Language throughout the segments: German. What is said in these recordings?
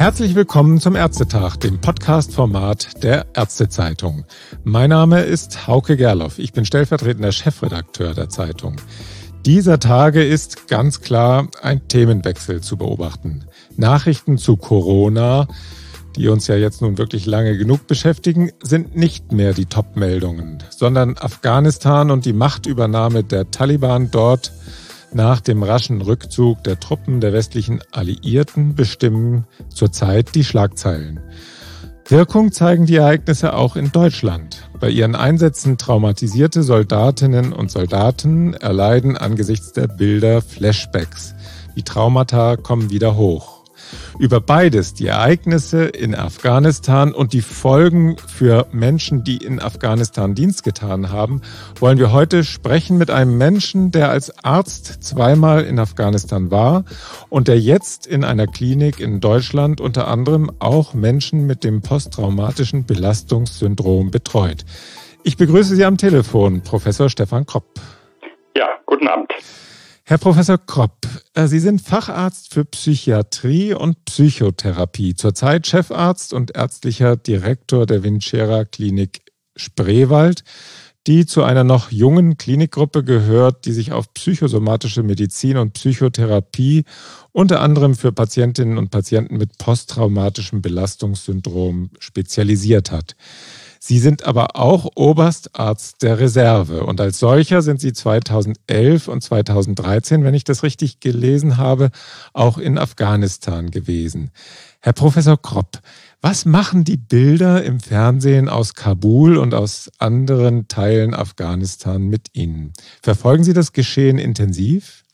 Herzlich willkommen zum Ärztetag, dem Podcast-Format der Ärztezeitung. Mein Name ist Hauke Gerloff. Ich bin stellvertretender Chefredakteur der Zeitung. Dieser Tage ist ganz klar ein Themenwechsel zu beobachten. Nachrichten zu Corona, die uns ja jetzt nun wirklich lange genug beschäftigen, sind nicht mehr die Top-Meldungen, sondern Afghanistan und die Machtübernahme der Taliban dort nach dem raschen Rückzug der Truppen der westlichen Alliierten bestimmen zurzeit die Schlagzeilen. Wirkung zeigen die Ereignisse auch in Deutschland. Bei ihren Einsätzen traumatisierte Soldatinnen und Soldaten erleiden angesichts der Bilder Flashbacks. Die Traumata kommen wieder hoch. Über beides, die Ereignisse in Afghanistan und die Folgen für Menschen, die in Afghanistan Dienst getan haben, wollen wir heute sprechen mit einem Menschen, der als Arzt zweimal in Afghanistan war und der jetzt in einer Klinik in Deutschland unter anderem auch Menschen mit dem posttraumatischen Belastungssyndrom betreut. Ich begrüße Sie am Telefon, Professor Stefan Kropp. Ja, guten Abend. Herr Professor Kropp, Sie sind Facharzt für Psychiatrie und Psychotherapie, zurzeit Chefarzt und ärztlicher Direktor der Vincera Klinik Spreewald, die zu einer noch jungen Klinikgruppe gehört, die sich auf psychosomatische Medizin und Psychotherapie unter anderem für Patientinnen und Patienten mit posttraumatischem Belastungssyndrom spezialisiert hat. Sie sind aber auch Oberstarzt der Reserve und als solcher sind Sie 2011 und 2013, wenn ich das richtig gelesen habe, auch in Afghanistan gewesen. Herr Professor Kropp, was machen die Bilder im Fernsehen aus Kabul und aus anderen Teilen Afghanistan mit Ihnen? Verfolgen Sie das Geschehen intensiv?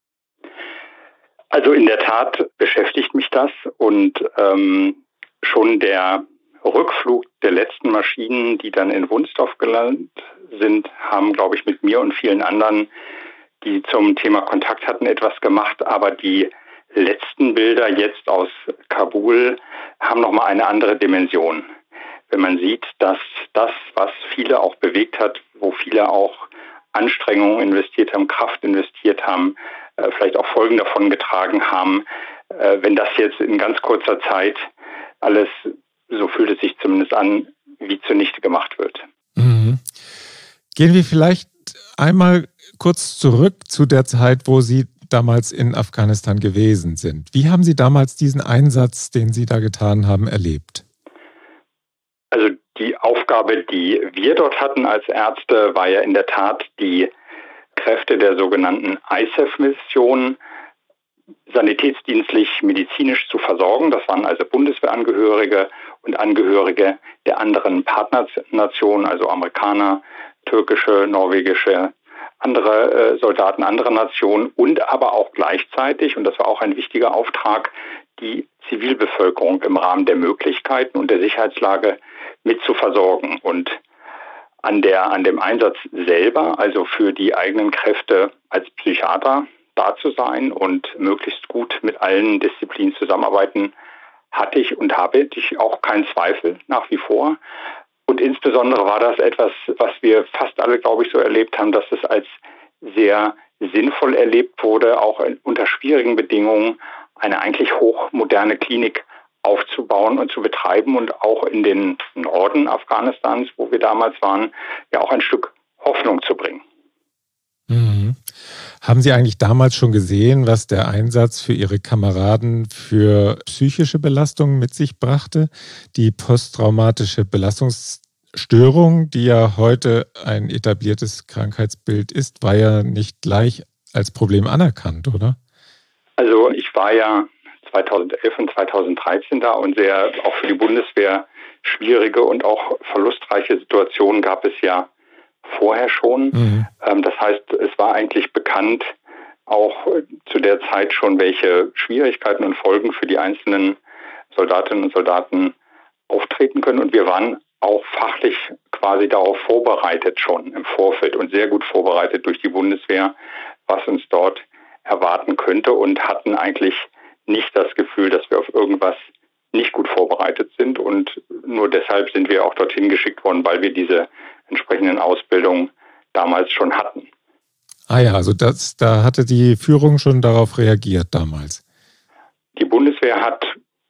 Also in der Tat beschäftigt mich das und schon der Rückflug der letzten Maschinen, die dann in Wunstorf gelandet sind, haben, glaube ich, mit mir und vielen anderen, die zum Thema Kontakt hatten, etwas gemacht. Aber die letzten Bilder jetzt aus Kabul haben nochmal eine andere Dimension. Wenn man sieht, dass das, was viele auch bewegt hat, wo viele auch Anstrengungen investiert haben, Kraft investiert haben, vielleicht auch Folgen davon getragen haben, wenn das jetzt in ganz kurzer Zeit alles, so fühlt es sich zumindest an, wie zunichte gemacht wird. Mhm. Gehen wir vielleicht einmal kurz zurück zu der Zeit, wo Sie damals in Afghanistan gewesen sind. Wie haben Sie damals diesen Einsatz, den Sie da getan haben, erlebt? Also die Aufgabe, die wir dort hatten als Ärzte, war ja in der Tat, die Kräfte der sogenannten ISAF-Mission sanitätsdienstlich medizinisch zu versorgen. Das waren also Bundeswehrangehörige und Angehörige der anderen Partnernationen, also Amerikaner, türkische, norwegische, andere Soldaten anderer Nationen und aber auch gleichzeitig, und das war auch ein wichtiger Auftrag, die Zivilbevölkerung im Rahmen der Möglichkeiten und der Sicherheitslage mit zu versorgen. Und an dem Einsatz selber, also für die eigenen Kräfte als Psychiater da zu sein und möglichst gut mit allen Disziplinen zusammenarbeiten, hatte ich und habe ich auch keinen Zweifel nach wie vor. Und insbesondere war das etwas, was wir fast alle, glaube ich, so erlebt haben, dass es als sehr sinnvoll erlebt wurde, auch unter schwierigen Bedingungen eine eigentlich hochmoderne Klinik aufzubauen und zu betreiben und auch in den Norden Afghanistans, wo wir damals waren, ja auch ein Stück Hoffnung zu bringen. Mhm. Haben Sie eigentlich damals schon gesehen, was der Einsatz für Ihre Kameraden für psychische Belastungen mit sich brachte? Die posttraumatische Belastungsstörung, die ja heute ein etabliertes Krankheitsbild ist, war ja nicht gleich als Problem anerkannt, oder? Also ich war ja 2011 und 2013 da und sehr auch für die Bundeswehr schwierige und auch verlustreiche Situationen gab es ja vorher schon. Mhm. Das heißt, es war eigentlich bekannt, auch zu der Zeit schon, welche Schwierigkeiten und Folgen für die einzelnen Soldatinnen und Soldaten auftreten können. Und wir waren auch fachlich quasi darauf vorbereitet schon im Vorfeld und sehr gut vorbereitet durch die Bundeswehr, was uns dort erwarten könnte und hatten eigentlich nicht das Gefühl, dass wir auf irgendwas nicht gut vorbereitet sind. Und nur deshalb sind wir auch dorthin geschickt worden, weil wir diese entsprechenden Ausbildungen damals schon hatten. Ah ja, also da hatte die Führung schon darauf reagiert damals. Die Bundeswehr hat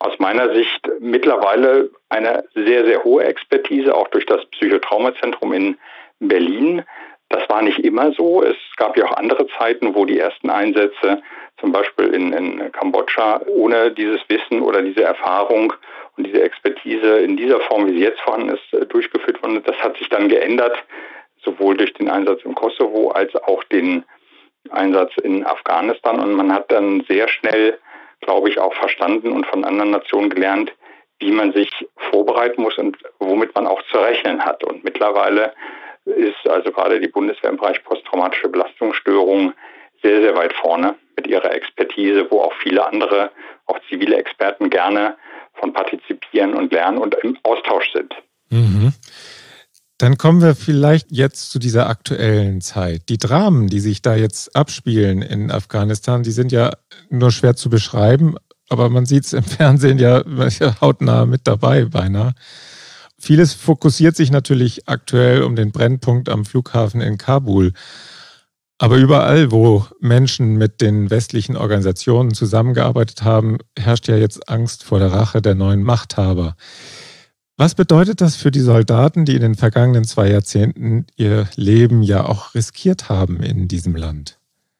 aus meiner Sicht mittlerweile eine sehr, sehr hohe Expertise, auch durch das Psychotraumazentrum in Berlin. Das war nicht immer so. Es gab ja auch andere Zeiten, wo die ersten Einsätze, zum Beispiel in Kambodscha, ohne dieses Wissen oder diese Erfahrung und diese Expertise in dieser Form, wie sie jetzt vorhanden ist, durchgeführt wurden. Das hat sich dann geändert, sowohl durch den Einsatz im Kosovo als auch den Einsatz in Afghanistan. Und man hat dann sehr schnell, glaube ich, auch verstanden und von anderen Nationen gelernt, wie man sich vorbereiten muss und womit man auch zu rechnen hat. Und mittlerweile ist also gerade die Bundeswehr im Bereich posttraumatische Belastungsstörungen sehr, sehr weit vorne mit ihrer Expertise, wo auch viele andere, auch zivile Experten gerne von partizipieren und lernen und im Austausch sind. Mhm. Dann kommen wir vielleicht jetzt zu dieser aktuellen Zeit. Die Dramen, die sich da jetzt abspielen in Afghanistan, die sind ja nur schwer zu beschreiben, aber man sieht es im Fernsehen ja hautnah mit dabei beinahe. Vieles fokussiert sich natürlich aktuell um den Brennpunkt am Flughafen in Kabul. Aber überall, wo Menschen mit den westlichen Organisationen zusammengearbeitet haben, herrscht ja jetzt Angst vor der Rache der neuen Machthaber. Was bedeutet das für die Soldaten, die in den vergangenen 2 Jahrzehnten ihr Leben ja auch riskiert haben in diesem Land?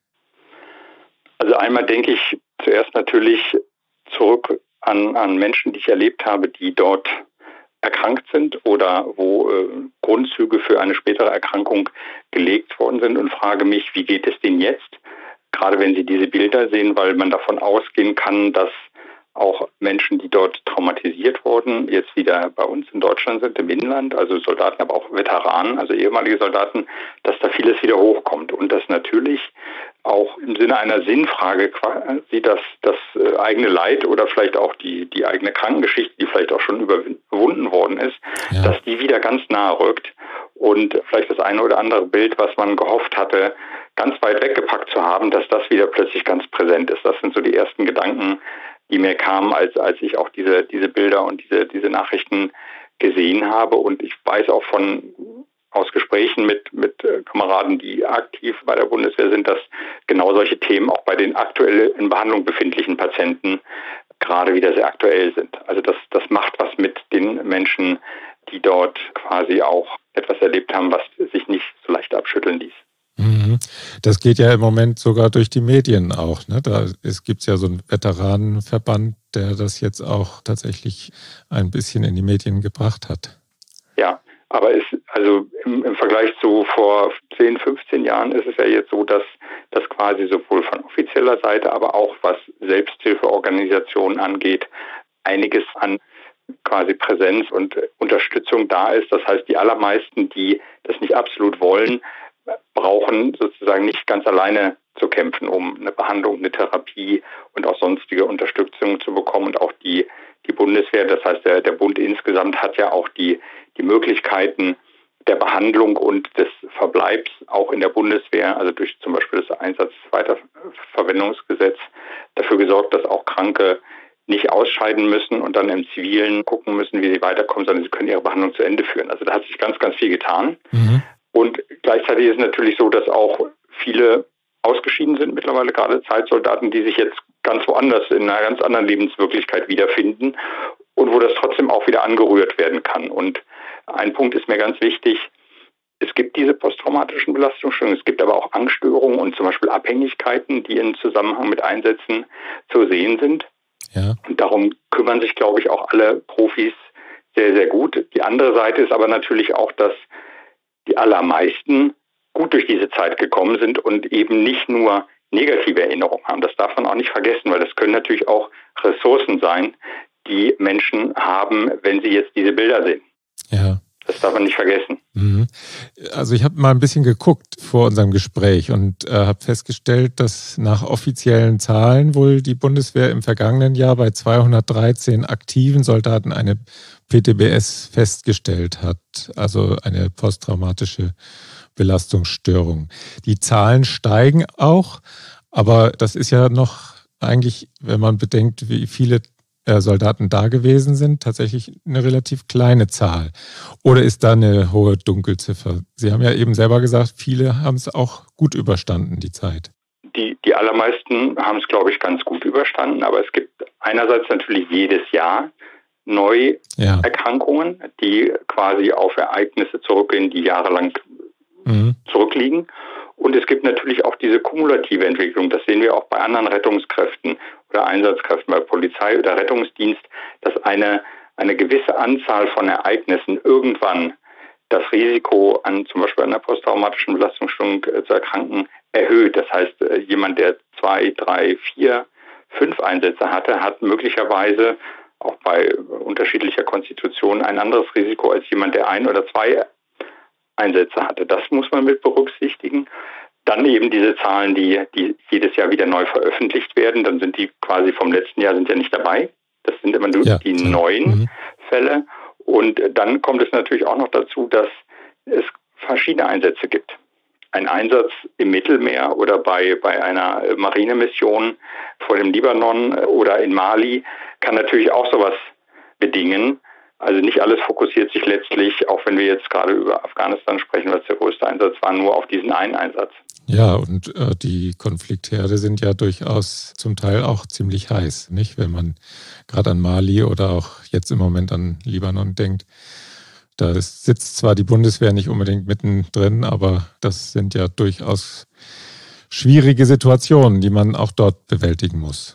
Also einmal denke ich zuerst natürlich zurück an Menschen, die ich erlebt habe, die dort erkrankt sind oder wo Grundzüge für eine spätere Erkrankung gelegt worden sind und frage mich, wie geht es denen jetzt? Gerade wenn Sie diese Bilder sehen, weil man davon ausgehen kann, dass auch Menschen, die dort traumatisiert wurden, jetzt wieder bei uns in Deutschland sind, im Inland, also Soldaten, aber auch Veteranen, also ehemalige Soldaten, dass da vieles wieder hochkommt und dass natürlich auch im Sinne einer Sinnfrage quasi das eigene Leid oder vielleicht auch die eigene Krankengeschichte, die vielleicht auch schon überwunden worden ist, ja, dass die wieder ganz nahe rückt und vielleicht das eine oder andere Bild, was man gehofft hatte, ganz weit weggepackt zu haben, dass das wieder plötzlich ganz präsent ist. Das sind so die ersten Gedanken, die mir kamen, als ich auch diese Bilder und diese Nachrichten gesehen habe. Und ich weiß auch aus Gesprächen mit Kameraden, die aktiv bei der Bundeswehr sind, dass genau solche Themen auch bei den aktuell in Behandlung befindlichen Patienten gerade wieder sehr aktuell sind. Also das macht was mit den Menschen, die dort quasi auch etwas erlebt haben, was sich nicht so leicht abschütteln ließ. Das geht ja im Moment sogar durch die Medien auch, ne? Es gibt ja so einen Veteranenverband, der das jetzt auch tatsächlich ein bisschen in die Medien gebracht hat. Ja, aber im Vergleich zu vor 10, 15 Jahren ist es ja jetzt so, dass das quasi sowohl von offizieller Seite, aber auch was Selbsthilfeorganisationen angeht, einiges an quasi Präsenz und Unterstützung da ist. Das heißt, die allermeisten, die das nicht absolut wollen, brauchen sozusagen nicht ganz alleine zu kämpfen, um eine Behandlung, eine Therapie und auch sonstige Unterstützung zu bekommen. Und auch die Bundeswehr, das heißt der Bund insgesamt, hat ja auch die Möglichkeiten der Behandlung und des Verbleibs auch in der Bundeswehr, also durch zum Beispiel das Einsatzweiterverwendungsgesetz, dafür gesorgt, dass auch Kranke nicht ausscheiden müssen und dann im Zivilen gucken müssen, wie sie weiterkommen, sondern sie können ihre Behandlung zu Ende führen. Also da hat sich ganz, ganz viel getan. Mhm. Und gleichzeitig ist es natürlich so, dass auch viele ausgeschieden sind mittlerweile, gerade Zeitsoldaten, die sich jetzt ganz woanders in einer ganz anderen Lebenswirklichkeit wiederfinden und wo das trotzdem auch wieder angerührt werden kann. Und ein Punkt ist mir ganz wichtig: Es gibt diese posttraumatischen Belastungsstörungen, es gibt aber auch Angststörungen und zum Beispiel Abhängigkeiten, die in Zusammenhang mit Einsätzen zu sehen sind. Ja. Und darum kümmern sich, glaube ich, auch alle Profis sehr, sehr gut. Die andere Seite ist aber natürlich auch, dass die allermeisten gut durch diese Zeit gekommen sind und eben nicht nur negative Erinnerungen haben. Das darf man auch nicht vergessen, weil das können natürlich auch Ressourcen sein, die Menschen haben, wenn sie jetzt diese Bilder sehen. Ja. Das darf man nicht vergessen. Also ich habe mal ein bisschen geguckt vor unserem Gespräch und habe festgestellt, dass nach offiziellen Zahlen wohl die Bundeswehr im vergangenen Jahr bei 213 aktiven Soldaten eine PTBS festgestellt hat, also eine posttraumatische Belastungsstörung. Die Zahlen steigen auch, aber das ist ja noch eigentlich, wenn man bedenkt, wie viele Soldaten da gewesen sind, tatsächlich eine relativ kleine Zahl. Oder ist da eine hohe Dunkelziffer? Sie haben ja eben selber gesagt, viele haben es auch gut überstanden, die Zeit. Die allermeisten haben es, glaube ich, ganz gut überstanden, aber es gibt einerseits natürlich jedes Jahr Neuerkrankungen, die quasi auf Ereignisse zurückgehen, die jahrelang zurückliegen. Und es gibt natürlich auch diese kumulative Entwicklung. Das sehen wir auch bei anderen Rettungskräften oder Einsatzkräften, bei Polizei oder Rettungsdienst, dass eine gewisse Anzahl von Ereignissen irgendwann das Risiko an zum Beispiel einer posttraumatischen Belastungsstörung zu erkranken erhöht. Das heißt, jemand, der 2, 3, 4, 5 Einsätze hatte, hat möglicherweise auch bei unterschiedlicher Konstitution ein anderes Risiko als jemand, der 1 oder 2 Einsätze hatte. Das muss man mit berücksichtigen. Dann eben diese Zahlen, die jedes Jahr wieder neu veröffentlicht werden. Dann sind die quasi vom letzten Jahr sind ja nicht dabei. Das sind immer nur die neuen Fälle. Und dann kommt es natürlich auch noch dazu, dass es verschiedene Einsätze gibt. Ein Einsatz im Mittelmeer oder bei einer Marinemission vor dem Libanon oder in Mali kann natürlich auch sowas bedingen. Also nicht alles fokussiert sich letztlich, auch wenn wir jetzt gerade über Afghanistan sprechen, was der größte Einsatz war, nur auf diesen einen Einsatz. Ja, und die Konfliktherde sind ja durchaus zum Teil auch ziemlich heiß, nicht? Wenn man gerade an Mali oder auch jetzt im Moment an Libanon denkt. Da sitzt zwar die Bundeswehr nicht unbedingt mittendrin, aber das sind ja durchaus schwierige Situationen, die man auch dort bewältigen muss.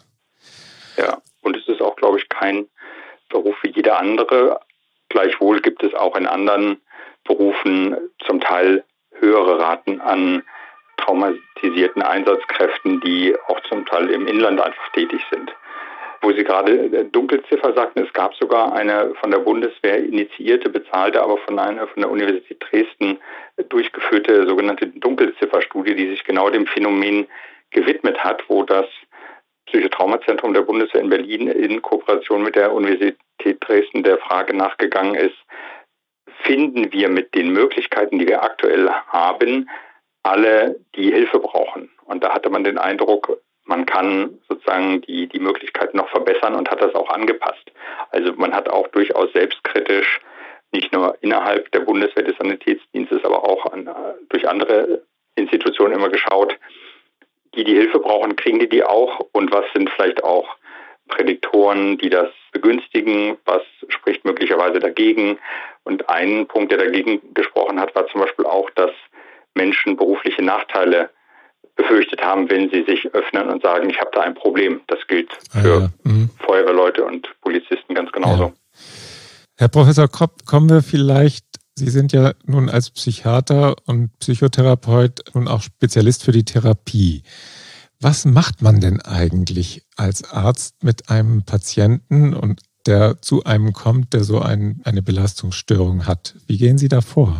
Ja, und es ist auch, glaube ich, kein Beruf wie jeder andere. Gleichwohl gibt es auch in anderen Berufen zum Teil höhere Raten an traumatisierten Einsatzkräften, die auch zum Teil im Inland einfach tätig sind. Wo Sie gerade Dunkelziffer sagten, es gab sogar eine von der Bundeswehr initiierte, bezahlte, aber von der Universität Dresden durchgeführte sogenannte Dunkelzifferstudie, die sich genau dem Phänomen gewidmet hat, wo das Psychotraumazentrum der Bundeswehr in Berlin in Kooperation mit der Universität Dresden der Frage nachgegangen ist, finden wir mit den Möglichkeiten, die wir aktuell haben, alle, die Hilfe brauchen. Und da hatte man den Eindruck, man kann sozusagen die Möglichkeiten noch verbessern und hat das auch angepasst. Also man hat auch durchaus selbstkritisch, nicht nur innerhalb der Bundeswehr des Sanitätsdienstes, aber auch durch andere Institutionen immer geschaut, die Hilfe brauchen, kriegen die auch und was sind vielleicht auch Prädiktoren, die das begünstigen, was spricht möglicherweise dagegen. Und ein Punkt, der dagegen gesprochen hat, war zum Beispiel auch, dass Menschen berufliche Nachteile befürchtet haben, wenn sie sich öffnen und sagen, ich habe da ein Problem. Das gilt für Feuerwehrleute und Polizisten ganz genauso. Ja. Herr Professor Kopp, kommen wir vielleicht, Sie sind ja nun als Psychiater und Psychotherapeut nun auch Spezialist für die Therapie. Was macht man denn eigentlich als Arzt mit einem Patienten, und der zu einem kommt, der so eine Belastungsstörung hat? Wie gehen Sie da vor?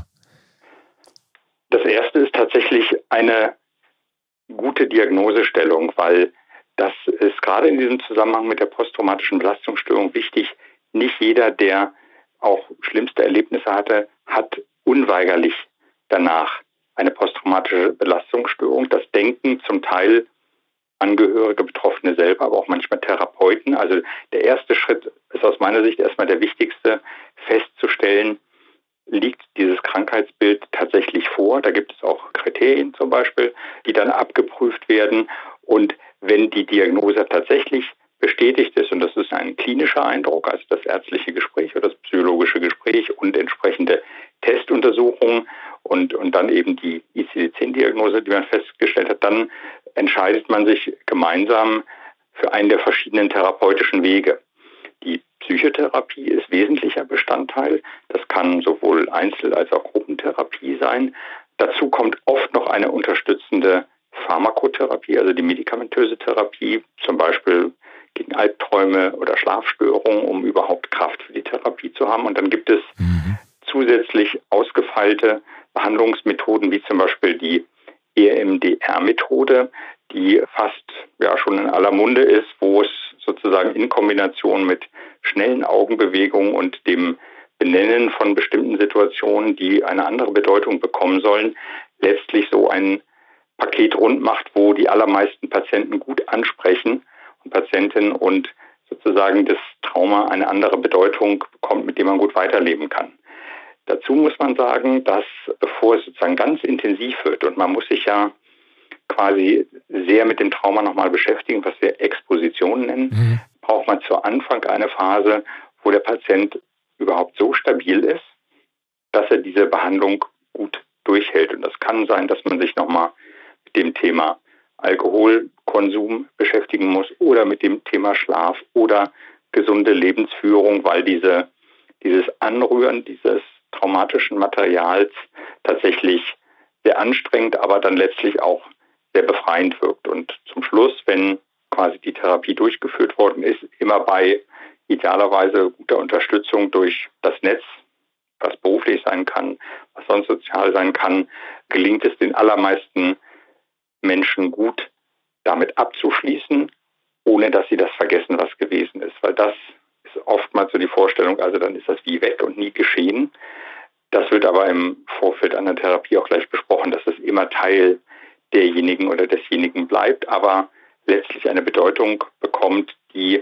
Das erste ist tatsächlich eine gute Diagnosestellung, weil das ist gerade in diesem Zusammenhang mit der posttraumatischen Belastungsstörung wichtig. Nicht jeder, der auch schlimmste Erlebnisse hatte, hat unweigerlich danach eine posttraumatische Belastungsstörung. Das denken zum Teil Angehörige, Betroffene selber, aber auch manchmal Therapeuten. Also der erste Schritt ist aus meiner Sicht erstmal der wichtigste, festzustellen, liegt dieses Krankheitsbild tatsächlich vor. Da gibt es auch Kriterien zum Beispiel, die dann abgeprüft werden. Und wenn die Diagnose tatsächlich bestätigt ist, und das ist ein klinischer Eindruck, also das ärztliche Gespräch oder das psychologische Gespräch und entsprechende Testuntersuchungen und dann eben die ICD-10-Diagnose, die man festgestellt hat, dann entscheidet man sich gemeinsam für einen der verschiedenen therapeutischen Wege. Die Psychotherapie ist wesentlicher Bestandteil. Das kann sowohl Einzel- als auch Gruppentherapie sein. Dazu kommt oft noch eine unterstützende Pharmakotherapie, also die medikamentöse Therapie, zum Beispiel gegen Albträume oder Schlafstörungen, um überhaupt Kraft für die Therapie zu haben. Und dann gibt es zusätzlich ausgefeilte Behandlungsmethoden, wie zum Beispiel die EMDR-Methode, die fast schon in aller Munde ist, wo es sozusagen in Kombination mit schnellen Augenbewegungen und dem Benennen von bestimmten Situationen, die eine andere Bedeutung bekommen sollen, letztlich so ein Paket rund macht, wo die allermeisten Patienten gut ansprechen und Patientinnen und sozusagen das Trauma eine andere Bedeutung bekommt, mit dem man gut weiterleben kann. Dazu muss man sagen, dass bevor es sozusagen ganz intensiv wird und man muss sich ja quasi sehr mit dem Trauma nochmal beschäftigen, was wir Exposition nennen, braucht man zu Anfang eine Phase, wo der Patient überhaupt so stabil ist, dass er diese Behandlung gut durchhält. Und das kann sein, dass man sich nochmal mit dem Thema Alkoholkonsum beschäftigen muss oder mit dem Thema Schlaf oder gesunde Lebensführung, weil dieses Anrühren dieses traumatischen Materials tatsächlich sehr anstrengend, aber dann letztlich auch sehr befreiend wirkt. Und zum Schluss, wenn quasi die Therapie durchgeführt worden ist, immer bei idealerweise guter Unterstützung durch das Netz, was beruflich sein kann, was sonst sozial sein kann, gelingt es den allermeisten Menschen gut, damit abzuschließen, ohne dass sie das vergessen, was gewesen ist. Weil das ist oftmals so die Vorstellung, also dann ist das wie weg und nie geschehen. Das wird aber im Vorfeld an der Therapie auch gleich besprochen, dass es immer Teil derjenigen oder desjenigen bleibt, aber letztlich eine Bedeutung bekommt, die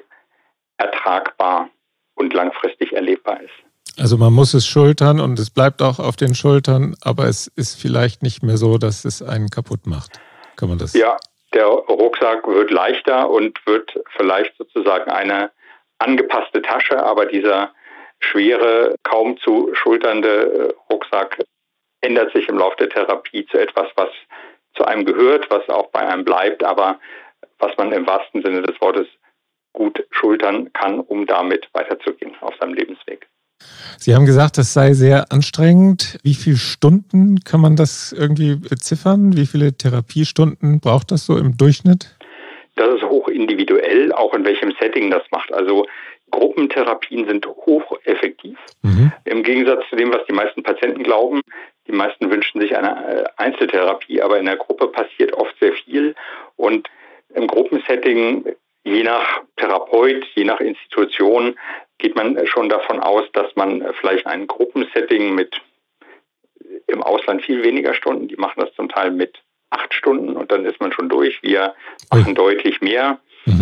ertragbar und langfristig erlebbar ist. Also man muss es schultern und es bleibt auch auf den Schultern, aber es ist vielleicht nicht mehr so, dass es einen kaputt macht. Kann man das? Ja, der Rucksack wird leichter und wird vielleicht sozusagen eine angepasste Tasche, aber dieser schwere, kaum zu schulternde Rucksack ändert sich im Laufe der Therapie zu etwas, was zu einem gehört, was auch bei einem bleibt, aber was man im wahrsten Sinne des Wortes gut schultern kann, um damit weiterzugehen auf seinem Lebensweg. Sie haben gesagt, das sei sehr anstrengend. Wie viele Stunden kann man das irgendwie beziffern? Wie viele Therapiestunden braucht das so im Durchschnitt? Das ist hoch individuell, auch in welchem Setting das macht. Also Gruppentherapien sind hocheffektiv. Im Gegensatz zu dem, was die meisten Patienten glauben. Die meisten wünschen sich eine Einzeltherapie, aber in der Gruppe passiert oft sehr viel. Und im Gruppensetting, je nach Therapeut, je nach Institution, geht man schon davon aus, dass man vielleicht ein Gruppensetting mit im Ausland viel weniger Stunden, die machen das zum Teil mit 8 Stunden und dann ist man schon durch. Wir machen deutlich mehr,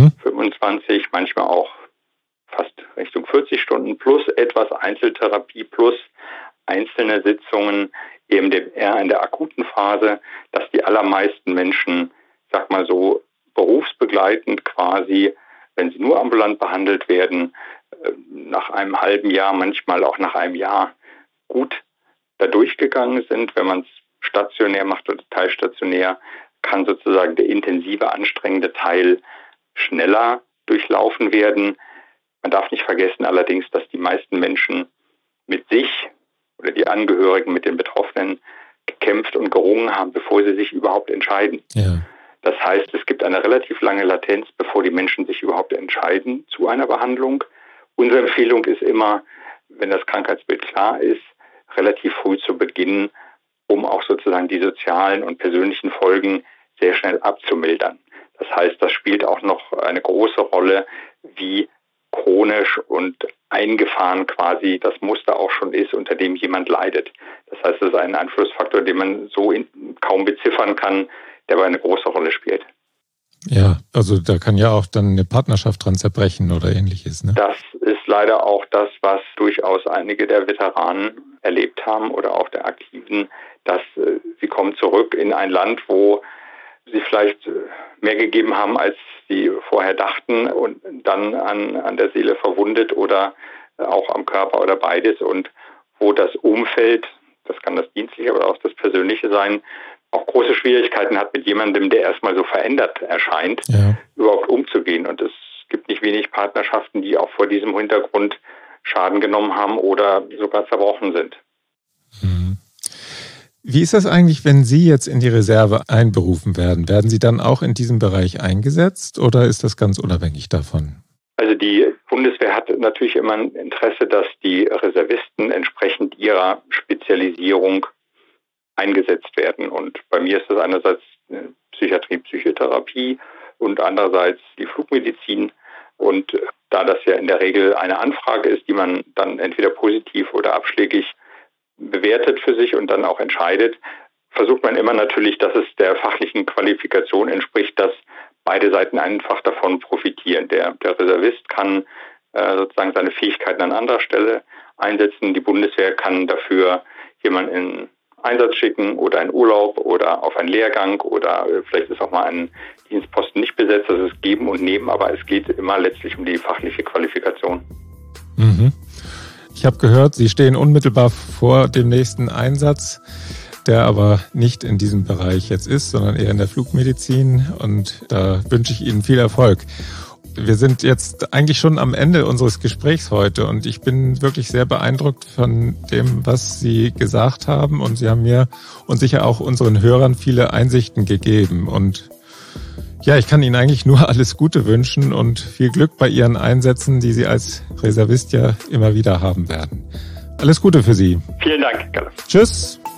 25, manchmal auch fast Richtung 40 Stunden plus etwas Einzeltherapie plus einzelne Sitzungen eben eher in der akuten Phase, dass die allermeisten Menschen, sag mal so, berufsbegleitend quasi, wenn sie nur ambulant behandelt werden, nach einem halben Jahr, manchmal auch nach einem Jahr gut da durchgegangen sind. Wenn man es stationär macht oder teilstationär, kann sozusagen der intensive, anstrengende Teil schneller durchlaufen werden. Man darf nicht vergessen allerdings, dass die meisten Menschen mit sich oder die Angehörigen mit den Betroffenen gekämpft und gerungen haben, bevor sie sich überhaupt entscheiden. Ja. Das heißt, es gibt eine relativ lange Latenz, bevor die Menschen sich überhaupt entscheiden zu einer Behandlung. Unsere Empfehlung ist immer, wenn das Krankheitsbild klar ist, relativ früh zu beginnen, um auch sozusagen die sozialen und persönlichen Folgen sehr schnell abzumildern. Das heißt, das spielt auch noch eine große Rolle, wie chronisch und eingefahren quasi das Muster auch schon ist, unter dem jemand leidet. Das heißt, es ist ein Einflussfaktor, den man so kaum beziffern kann, der aber eine große Rolle spielt. Ja, also da kann ja auch dann eine Partnerschaft dran zerbrechen oder ähnliches, ne? Das ist leider auch das, was durchaus einige der Veteranen erlebt haben oder auch der Aktiven, dass sie kommen zurück in ein Land, wo sie vielleicht mehr gegeben haben, als sie vorher dachten und dann an der Seele verwundet oder auch am Körper oder beides und wo das Umfeld, das kann das Dienstliche, aber auch das Persönliche sein, auch große Schwierigkeiten hat mit jemandem, der erstmal so verändert erscheint, überhaupt umzugehen. Und es gibt nicht wenig Partnerschaften, die auch vor diesem Hintergrund Schaden genommen haben oder sogar zerbrochen sind. Wie ist das eigentlich, wenn Sie jetzt in die Reserve einberufen werden? Werden Sie dann auch in diesem Bereich eingesetzt oder ist das ganz unabhängig davon? Also die Bundeswehr hat natürlich immer ein Interesse, dass die Reservisten entsprechend ihrer Spezialisierung eingesetzt werden. Und bei mir ist das einerseits Psychiatrie, Psychotherapie und andererseits die Flugmedizin. Und da das ja in der Regel eine Anfrage ist, die man dann entweder positiv oder abschlägig bewertet für sich und dann auch entscheidet, versucht man immer natürlich, dass es der fachlichen Qualifikation entspricht, dass beide Seiten einfach davon profitieren. Der Reservist kann sozusagen seine Fähigkeiten an anderer Stelle einsetzen. Die Bundeswehr kann dafür jemanden in Einsatz schicken oder in Urlaub oder auf einen Lehrgang oder vielleicht ist auch mal ein Dienstposten nicht besetzt. Das ist Geben und Nehmen, aber es geht immer letztlich um die fachliche Qualifikation. Mhm. Ich habe gehört, Sie stehen unmittelbar vor dem nächsten Einsatz, der aber nicht in diesem Bereich jetzt ist, sondern eher in der Flugmedizin. Und da wünsche ich Ihnen viel Erfolg. Wir sind jetzt eigentlich schon am Ende unseres Gesprächs heute und ich bin wirklich sehr beeindruckt von dem, was Sie gesagt haben. Und Sie haben mir und sicher auch unseren Hörern viele Einsichten gegeben. Und ja, ich kann Ihnen eigentlich nur alles Gute wünschen und viel Glück bei Ihren Einsätzen, die Sie als Reservist ja immer wieder haben werden. Alles Gute für Sie. Vielen Dank, Carlos. Tschüss.